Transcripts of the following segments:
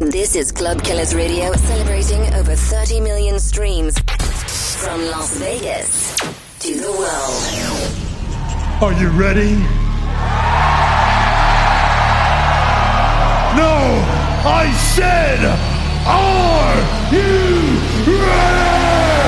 This is Club Killers Radio, celebrating over 30 million streams from Las Vegas to the world. Are you ready? No, I said, are you ready?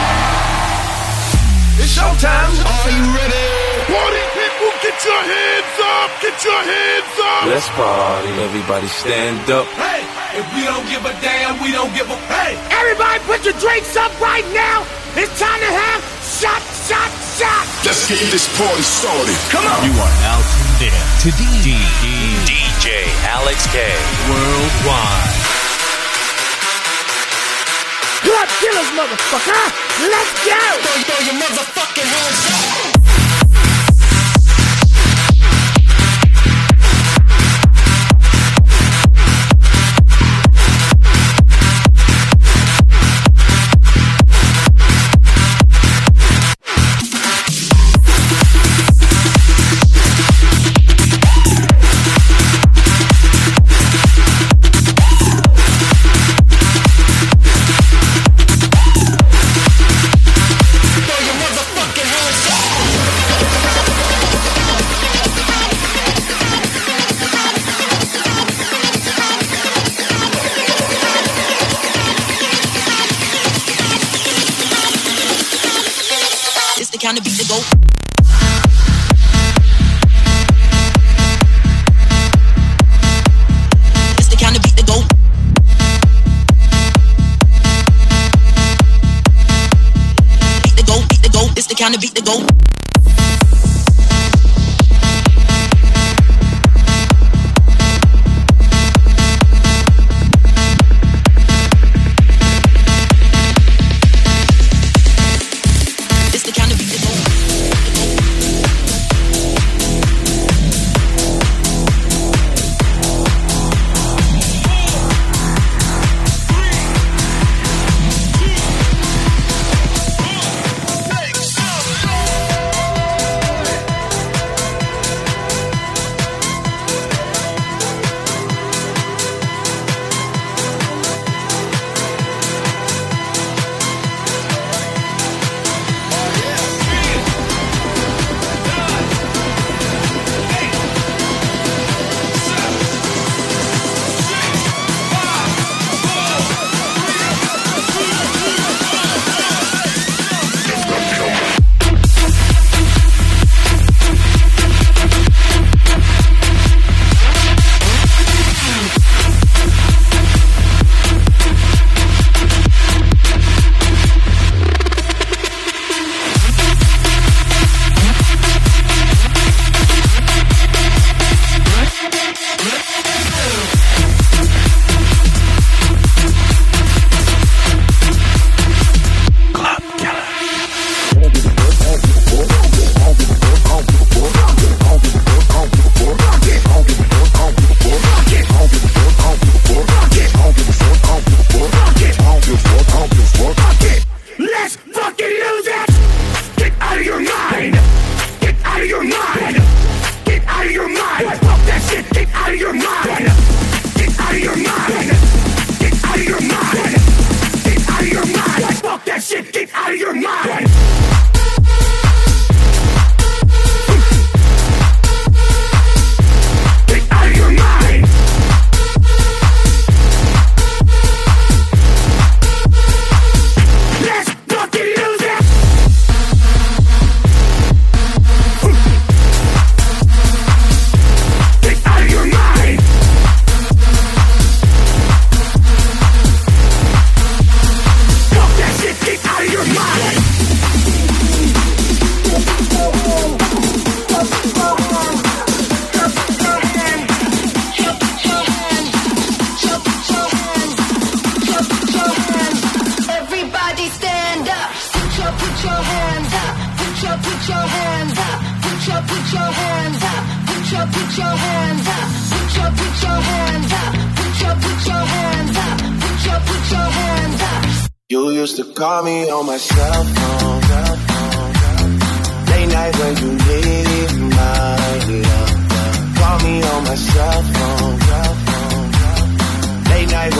It's showtime. Are you ready? Party people, get your hands up! Get your hands up! Let's party. Everybody stand up. Hey, if we don't give a damn, we don't give a... Hey! Everybody put your drinks up right now! It's time to have shot! Let's get this party started. Come on! You are now tuned in to DJ Alex K. Worldwide. Club Killers, motherfucker! Let's go! Throw your motherfucking hands up. Kind of beat the goat. It's the kind of beat the goat. Beat the goat, beat the goat. It's the kind of beat the goat. You used to call me on my cell phone. Late night when you needed my love. Call me on my cell phone. Late night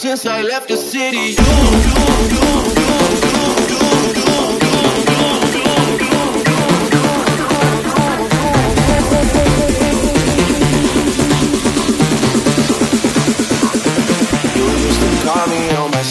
since I left the city. You used to call me on my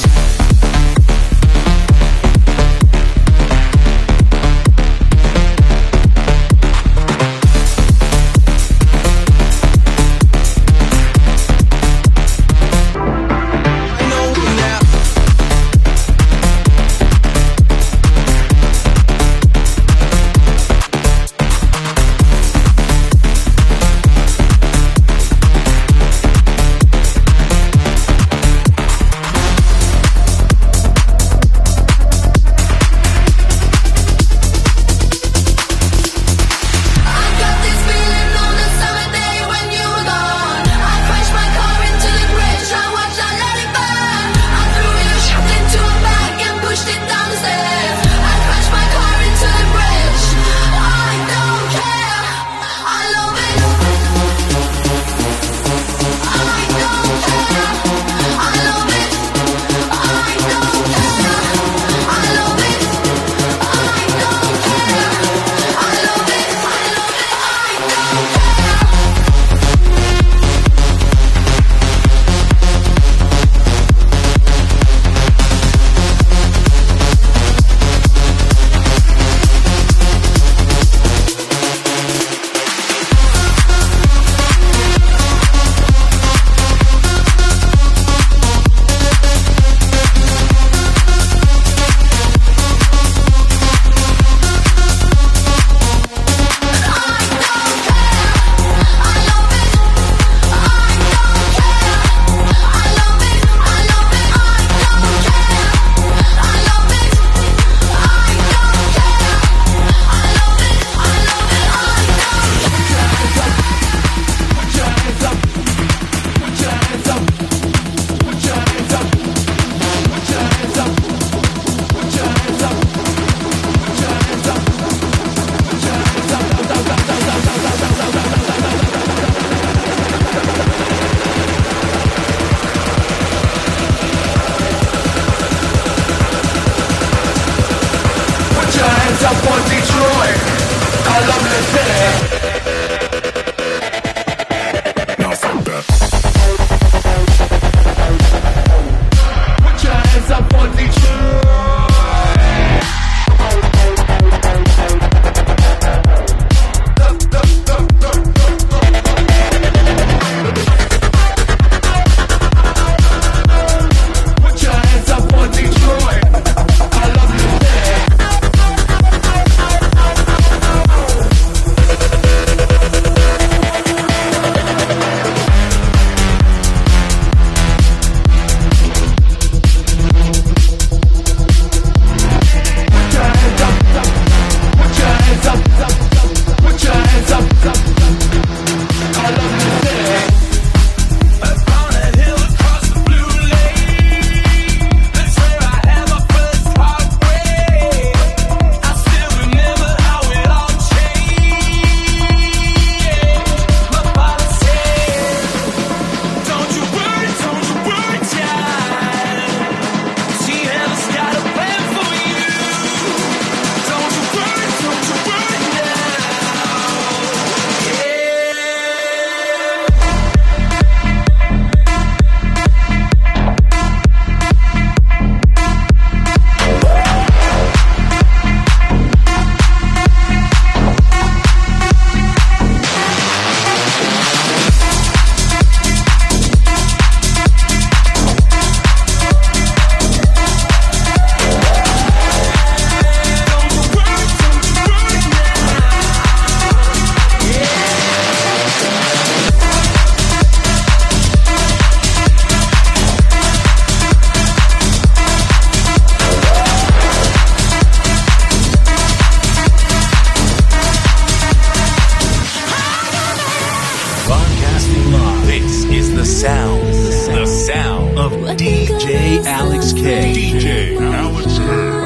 DJ Alex K. DJ Alex K.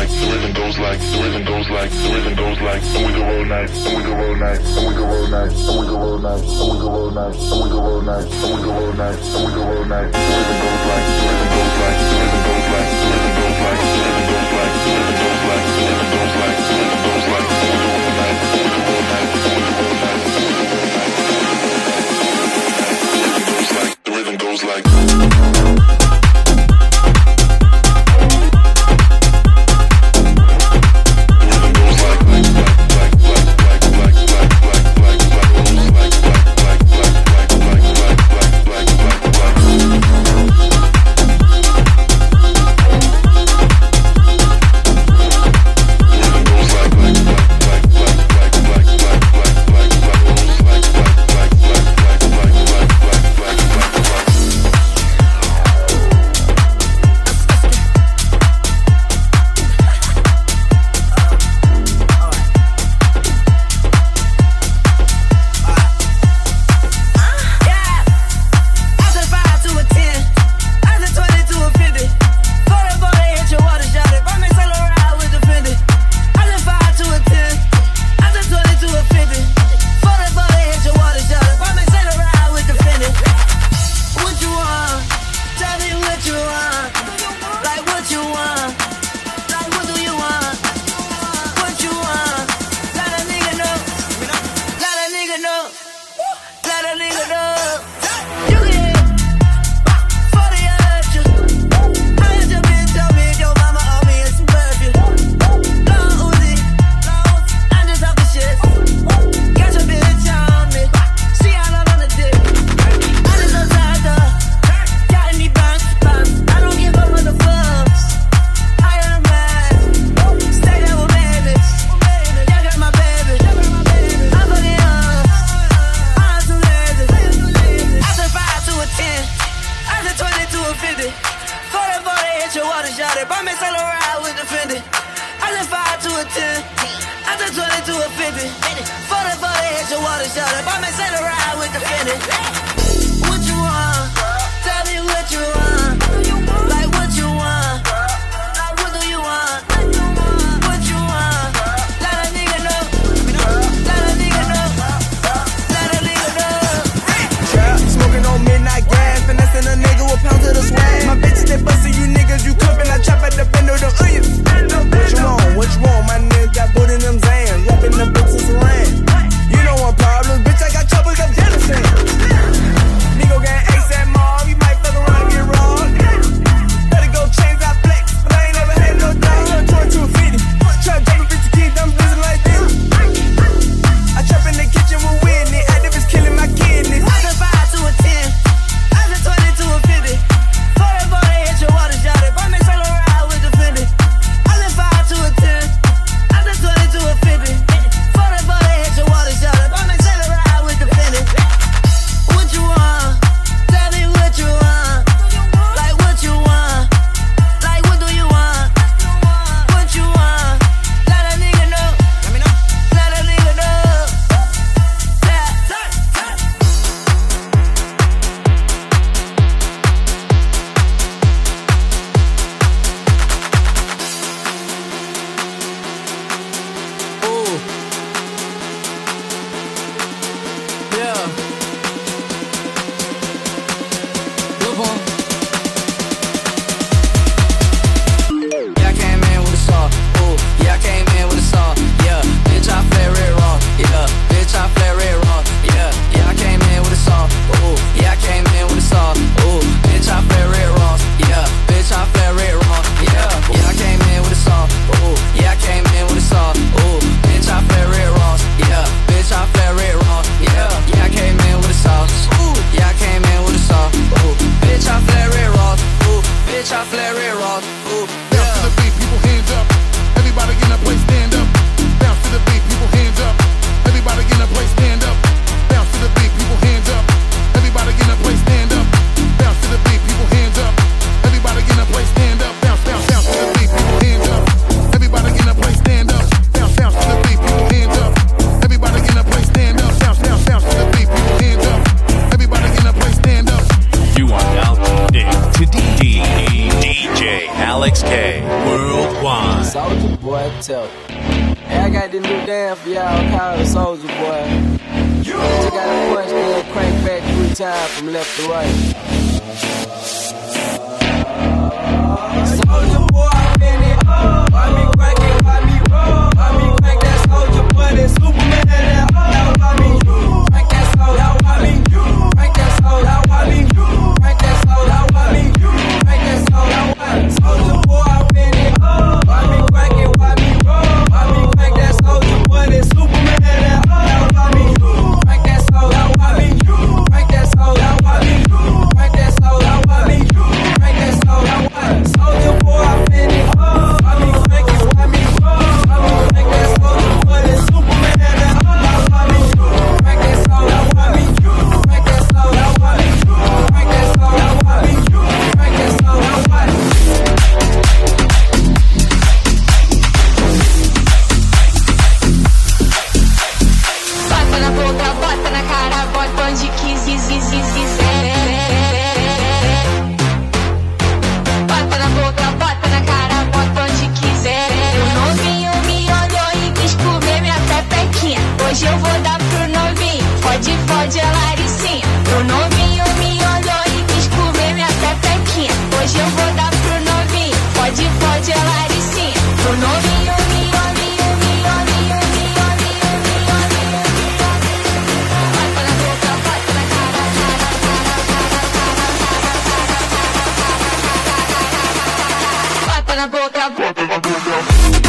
like, the rhythm goes like, the rhythm goes like, the rhythm goes like, and we go all night, and we go all night, and we go all night, and we go all night, and we go all night, and we go all night, and we go all night, and we go all night. The rhythm goes like, the rhythm goes like, the rhythm goes like, the rhythm goes like, the rhythm goes like, the rhythm goes like, the rhythm goes like, the rhythm goes like, and we go all night, and we go all night, and we go all night, and we go all night. The rhythm goes like. Nigga gang ASAP mob, you might fuck around and get robbed. K. Worldwide. Soulja Boy, tell. Hey, I got this new dance for y'all called Soulja Boy. Just gotta punch and crank back 3 times from left to right. Soulja Boy, I'm in it. Why me crank it? Why me roll? Why me crank that Soulja Boy? That Superman that now why me crank that soul? Now why me crank that soul? Now why me crank that soul? Now why me crank that soul? Now why Soulja Boy, I'm in it. Why me crank it? Why me roll? Why me crank that Soulja Boy? That Superman that now why me crank that soul? Now why me crank that soul? Now why me crank that soul? Now why me crank that soul? Now why Soulja Boy, I'm in it. Why me crank it? Why me roll? Why me crank that Soulja Boy? That Superman that now why me crank that soul? Now why me crank that soul? Now why me crank that soul? Now why me crank that soul? Now why bota na boca, bota na cara, bota onde quiser. Bota na boca, bota na cara, bota onde quiser. O novinho me olhou e quis comer minha pepequinha. Hoje eu vou dar pro novinho, fode a Laricinha. O novinho me olhou e quis comer minha pepequinha. Hoje eu vou dar pro novinho, fode a Laricinha. O novinho me olhou. Na boca, bota na boca.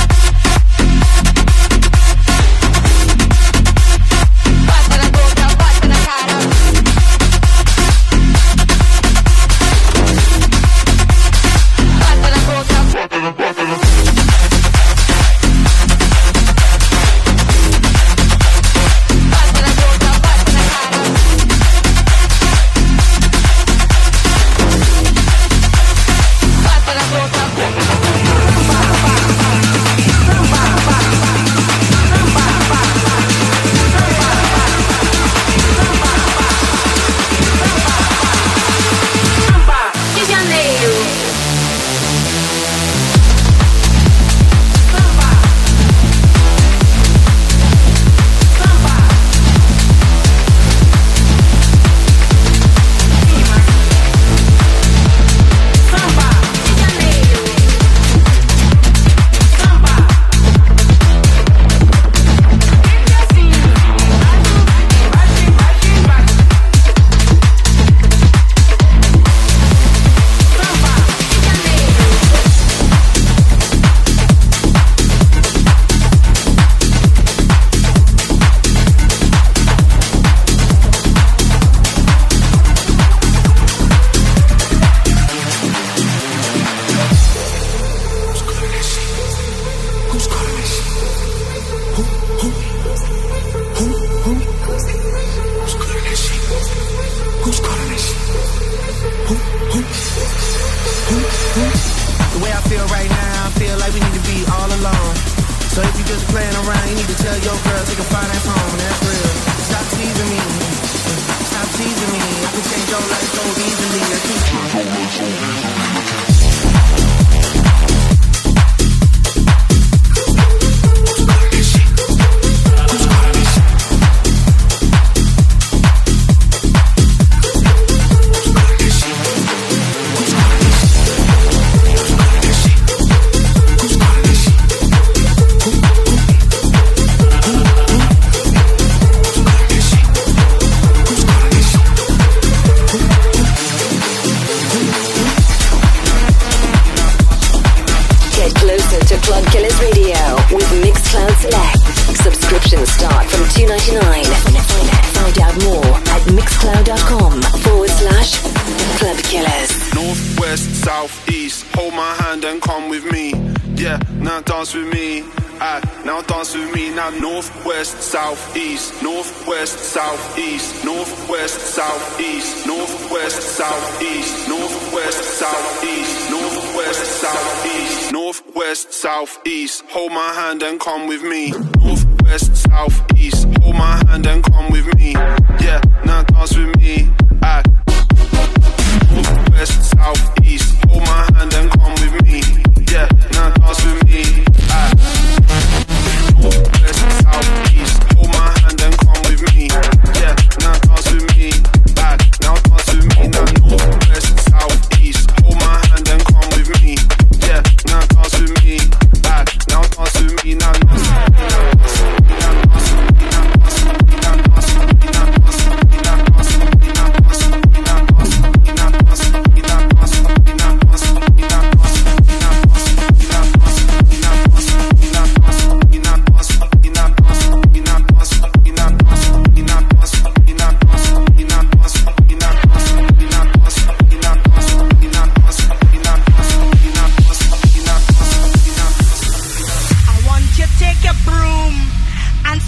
Southeast, hold my hand and come with me. Northwest, southeast, hold my hand and come with me. Yeah, now dance with me. Northwest, southeast, hold my hand and come with me.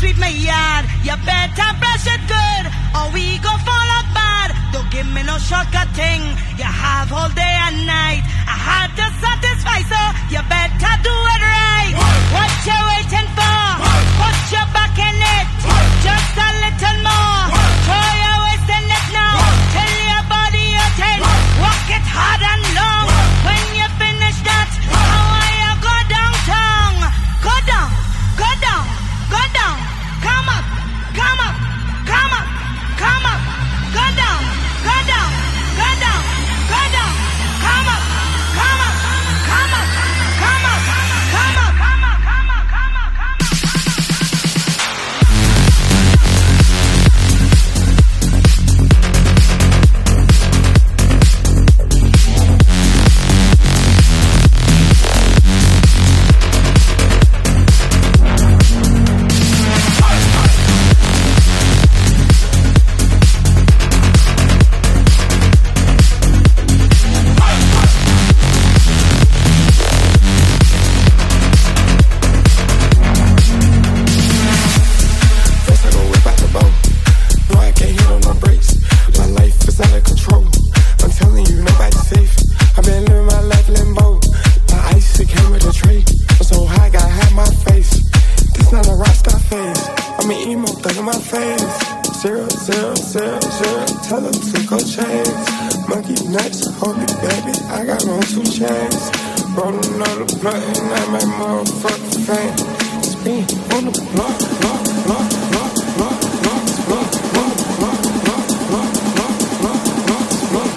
sweep my yard. You better brush it good, or we go fall apart. Don't give me no shortcut thing. You have all day and night. I had to satisfy, so you better do it right. What you waiting for? Put your back in it. Just a little more. Throw your waist in it now. Tell your body you're 10. Walk it hard and long. When you finish that, how are you go downtown? Go down, go down, go down. Come up, come up, come up, come up. Go down, go down, go down, go down. Come up, come up, come up, come up, come up, come up, come up, come up, come up. Tell them to go change. Monkey nuts, hold it, baby. I got on 2 chains. Rolling on the blunt and I make motherfucking fame. Spin on the block, block, block, block, block, block, block, block, block, block, block, block, block,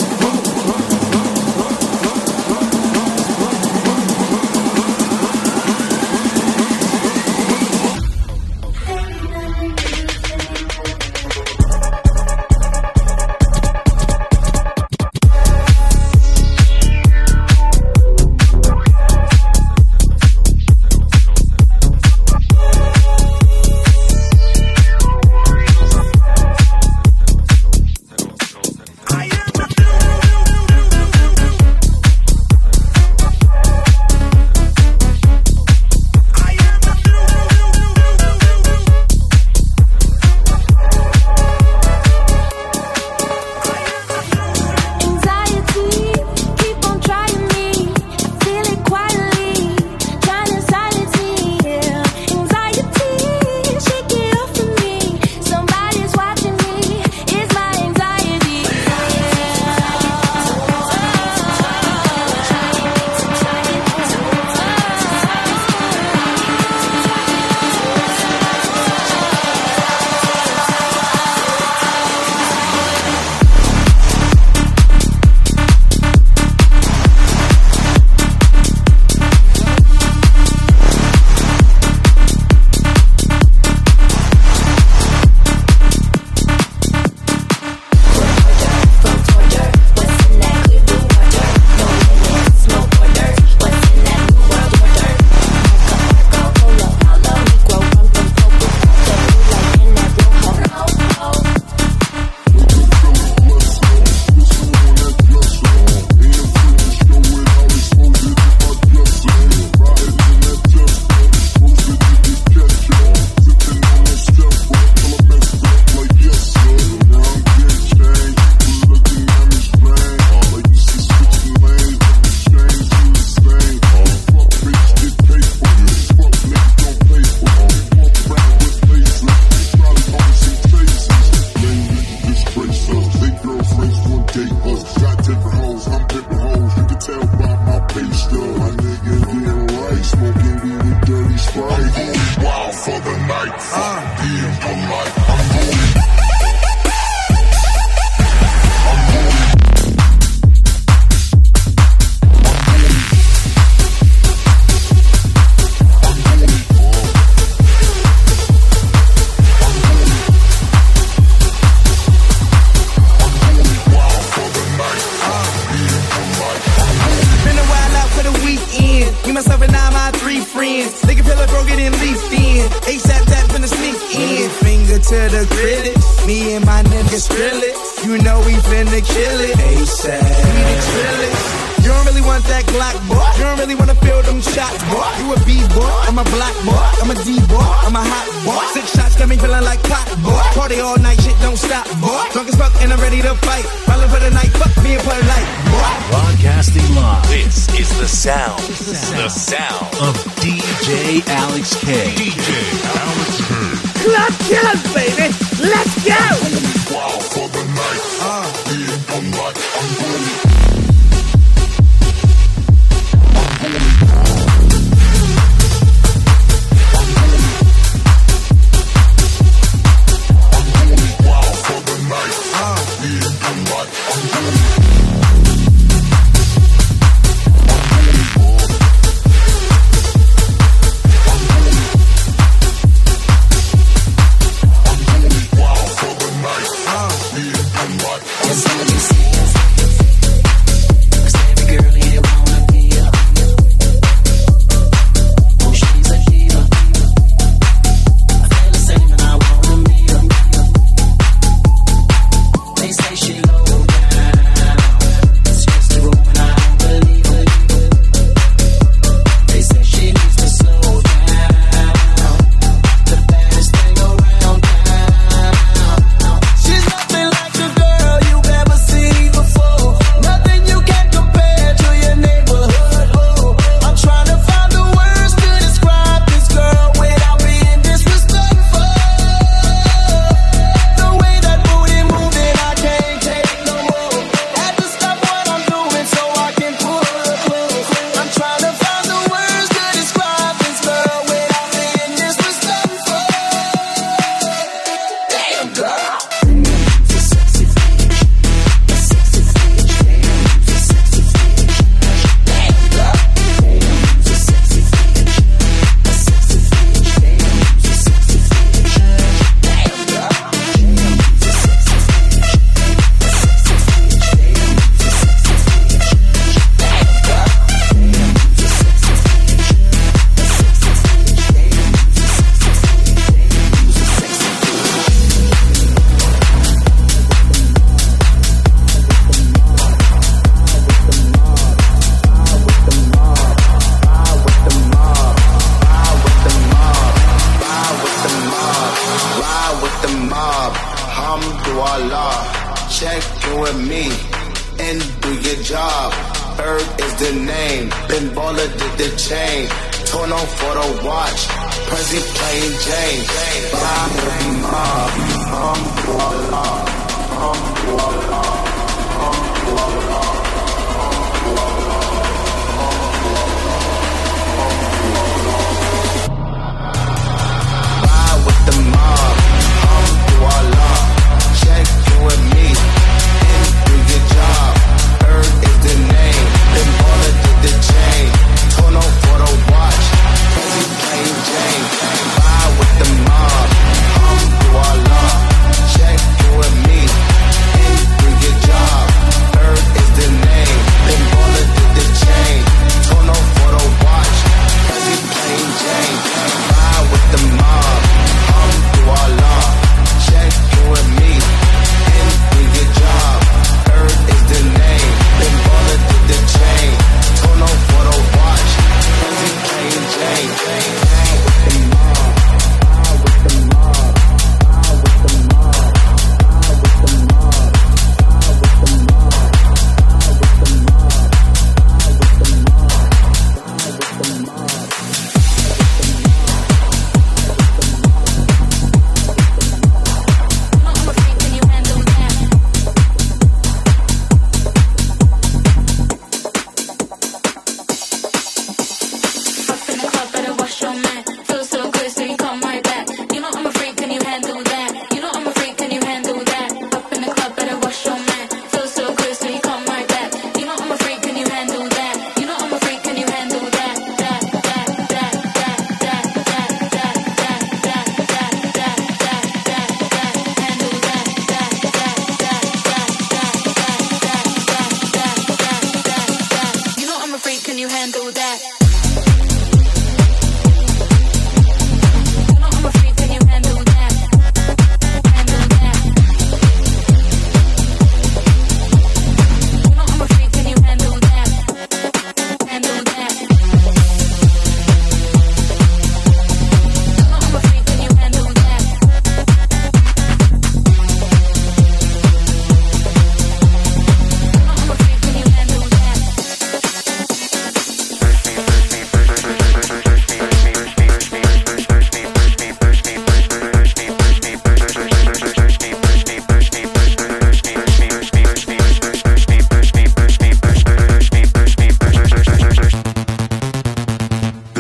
got me feeling like pop, boy. Party all night, shit don't stop, boy. Drunk as fuck and I'm ready to fight. Ballin' for the night, fuck me and play light, boy. Broadcasting live. This is the sound. The sound of DJ Alex K. DJ Alex K. Club killers, baby. Let's go. Wow for the night. I'm like, I'm going.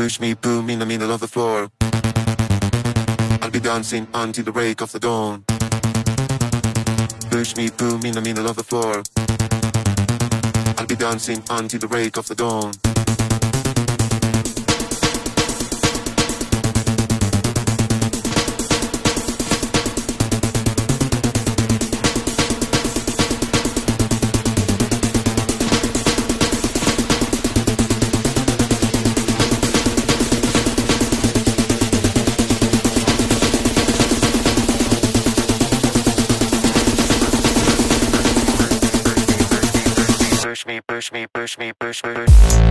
Push me, boom in the middle of the floor. I'll be dancing until the break of the dawn. Push me, boom in the middle of the floor. I'll be dancing until the break of the dawn. Push me, push me, push me.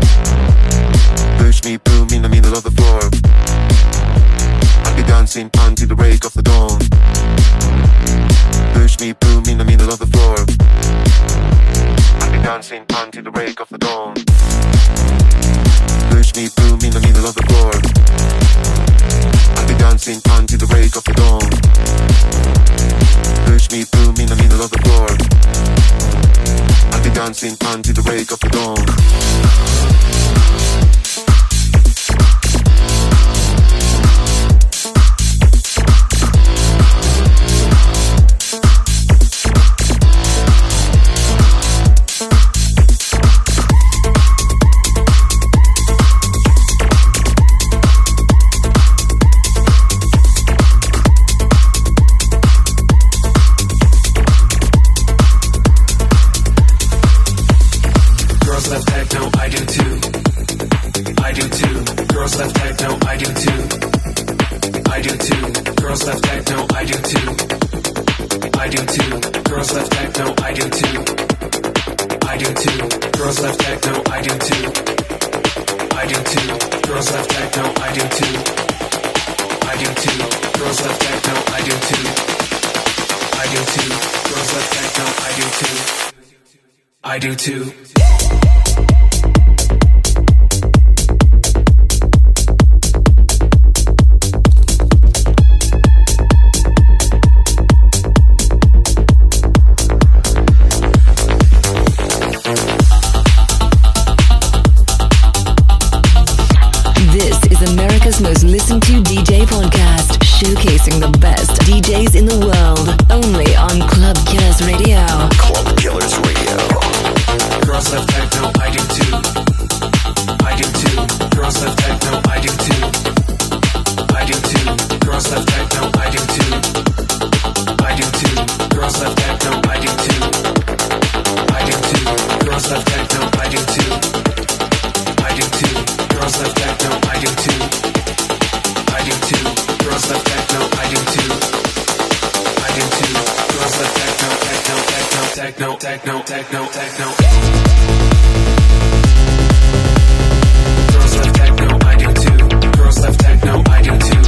Push me, boom in the middle of the floor. I'll be dancing until the break of the dawn. Push me, boom in the middle of the floor. I'll be dancing until the break of the dawn. Push me, boom in the middle of the floor. I'll be dancing until the break of the dawn. Push me, boom in the middle of the floor. I'll be dancing until the break of the dawn. I do too. This is America's most listened to DJ podcast, showcasing the best DJs in the world, only on Club Killers Radio. Club Killers Radio. Girls love techno, I do too. I do too. Girls love techno, I do too. I do too. Girls love techno, I do too. I do too. Girls love techno, I do too. I do too. Girls love techno, I do too. I do too. Girls love techno, I do too. I do too. Girls love techno, I do too. I do too. Girls love techno, techno, techno, techno, techno, techno. Girls love techno, I do too. Girls love techno, I do too.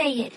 say it.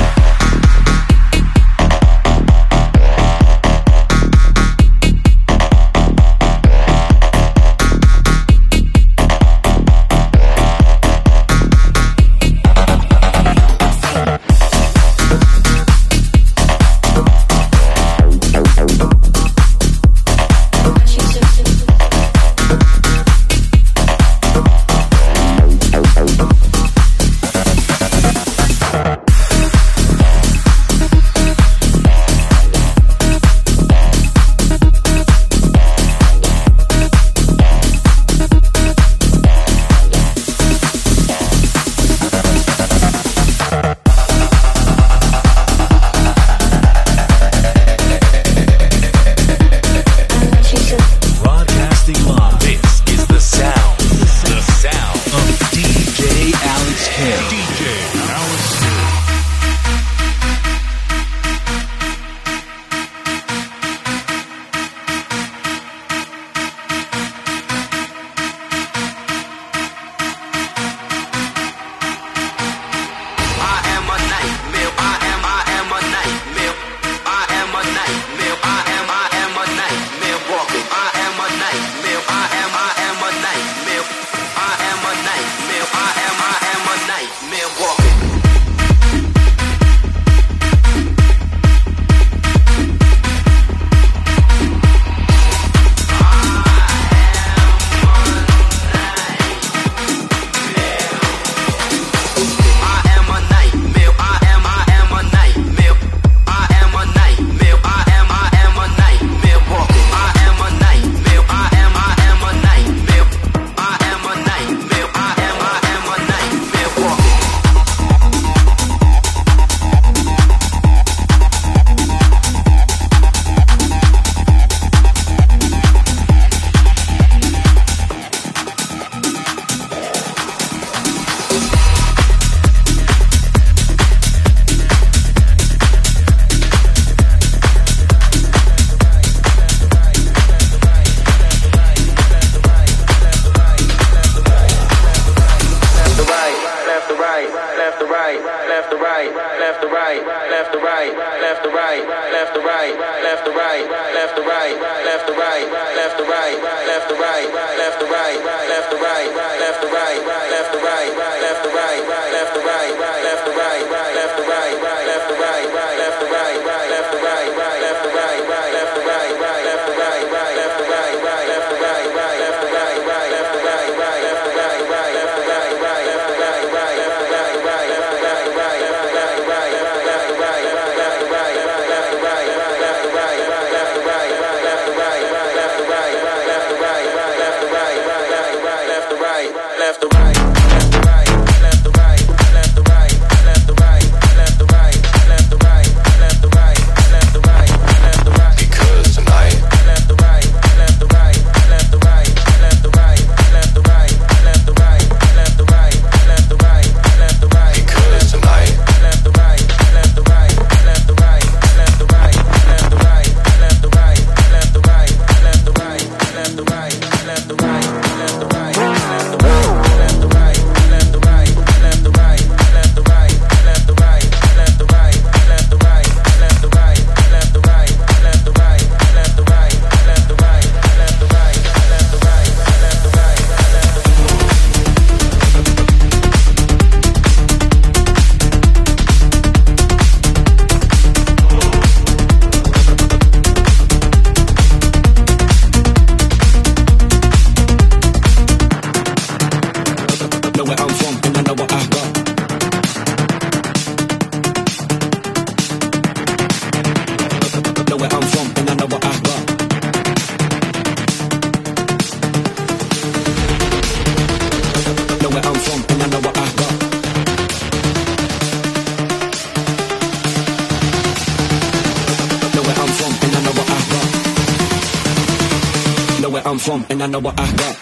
I'm from, and I know what I got.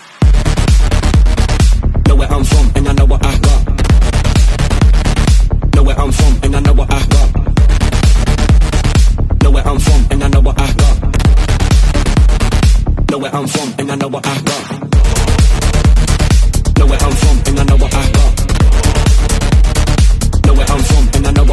Know where I'm from, and I know what I got. Know where I'm from, and I know what I got. Know where I'm from, and I know what I got. Know where I'm from, and I know what I got. Know where I'm from, and I know what I got. Know where I'm from, and I know what I got.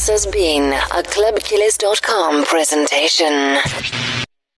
This has been a ClubKillers.com presentation.